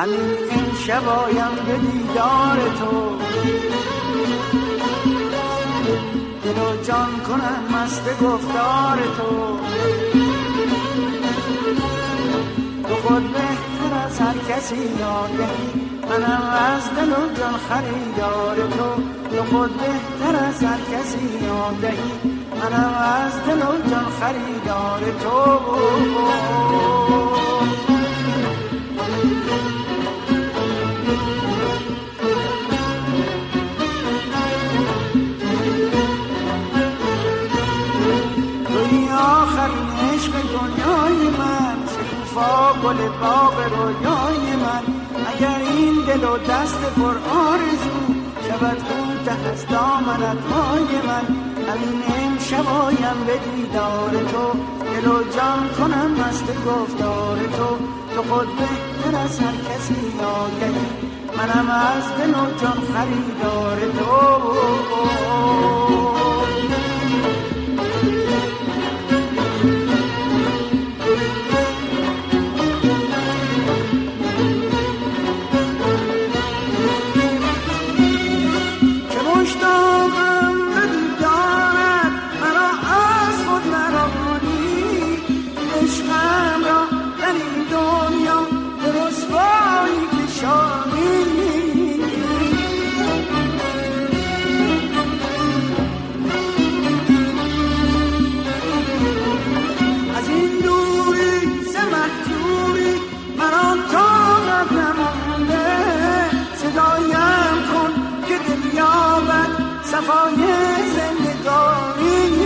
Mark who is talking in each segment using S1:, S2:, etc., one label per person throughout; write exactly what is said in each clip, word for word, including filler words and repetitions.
S1: همین امشب آیم به دیدار تو، دل و جان کنم مست گفتار تو. تو خود بهتر از هر کسی آگهی، منم از دل و جان خریدار تو. تو خود بهتر از هر کسی آگهی، منم از دل و جان خریدار تو. توی آخرین عشق دنیای من، شکوفا گل باغ رویای من. اگر این دل و دست پر آرزو شود کوته از دامنت های من، همین امشب آیم به دیدار تو، دل و جان کنم مست گفتار تو. تو خود بهتر از هر کسی آگهی، منم از دل و جان خریدار تو. صفای زندگانی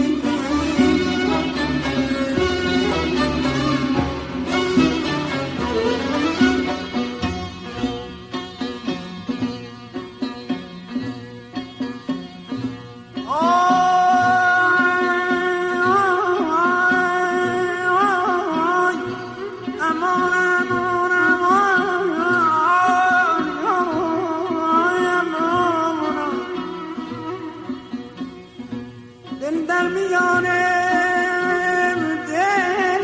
S1: در میان دل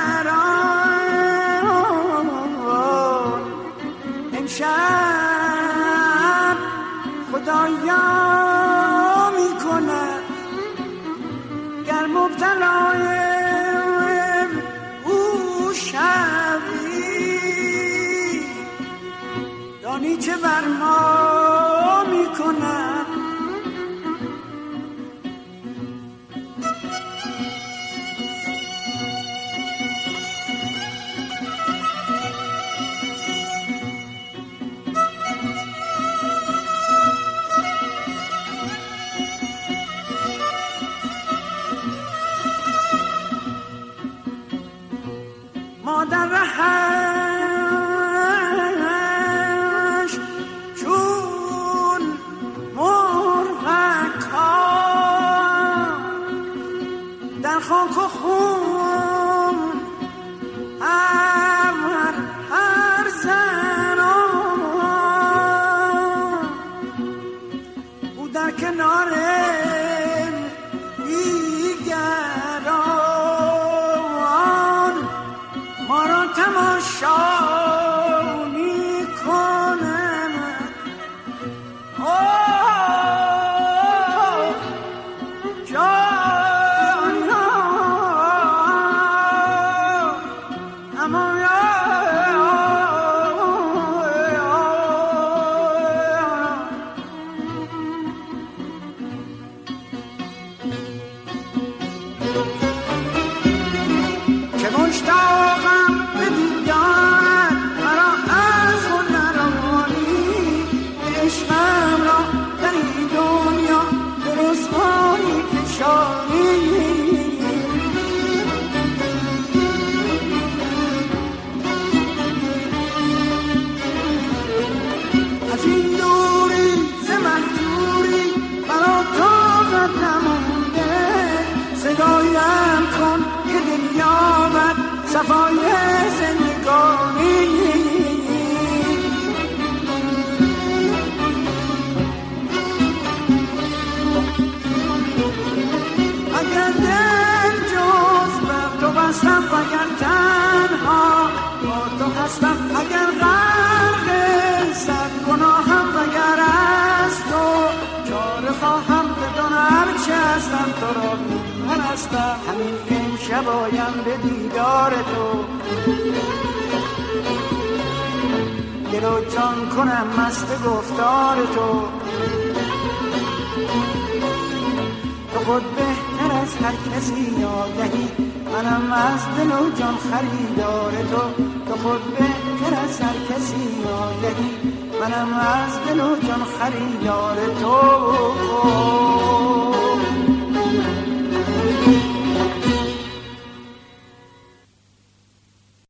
S1: بران امشب خدایا میکنه، گر مبتلای او شوی دانی چه بر ما میکنه. مادر رهش چون مرغک ها در خاک و خون هر هر زن او در کنار تماشا میکنم. اوه جان اما چه مشتاقم به دیدار مرا از خود نرانی، عشقم را در این دنیا به رسوایی کشانی. از این دوری ز مهجوری مرا طاقت نمونده، صدایم کن که دل یابد صفای زندگانی. اگر دل جز بر تو بستم وگر تنها با تو هستم اگر غرق صد گناهم وگر از تو چاره خواهم بدون هرچه هستم تو را من هستم همین امشب آیم به دیدار تو دل و جان کنم مست گفتار تو تو خود بهتر از هر کسی آگهی منم از دل و جان خریدار تو تو خود بهتر از هر کسی آگهی منم از دل و جان خریدار تو